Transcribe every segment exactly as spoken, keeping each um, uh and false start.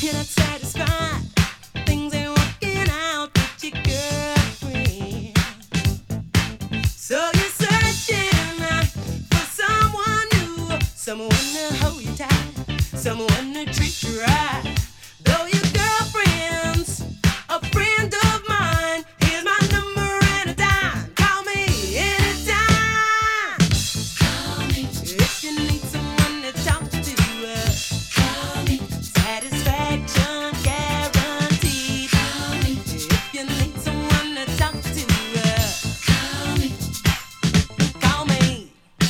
You're not satisfied. Things ain't working out with your girlfriend. So you're searching for someone new, someone to hold you tight, someone to treat you right. Though your girlfriend's a friend of mine, here's my number and a dime. Call me anytime. Call me if you need someone to talk to. Uh, call me. Satisfaction guaranteed. Call me if you need someone to talk to. Uh, call me. Call me.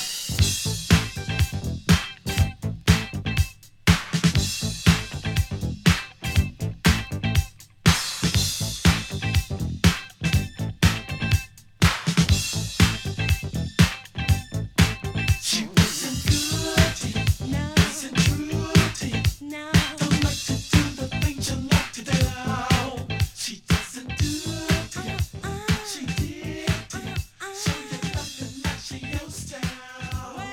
She wasn't good, no, wasn't true, no. Don't like to do the things you like to do. She doesn't do it, she did it. Show you nothing like she used to. Well,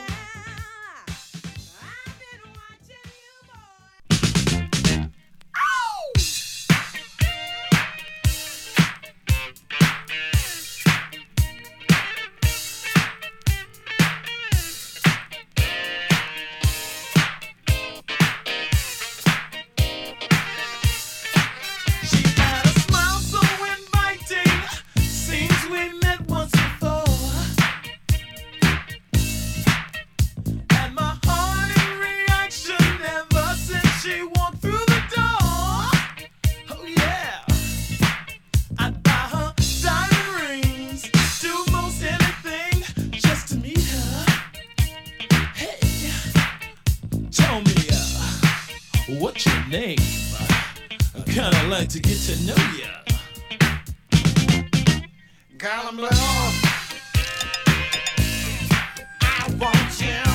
I've been watching you, boy. Ow! She had a smile so inviting. Seems we met once before. And my heart in reaction ever since she walked through the door. Oh yeah, I'd buy her diamond rings, do most anything just to meet her. Hey, tell me, uh, what's your name? I kinda like to get to know ya. Girl, I'm blue. I want you.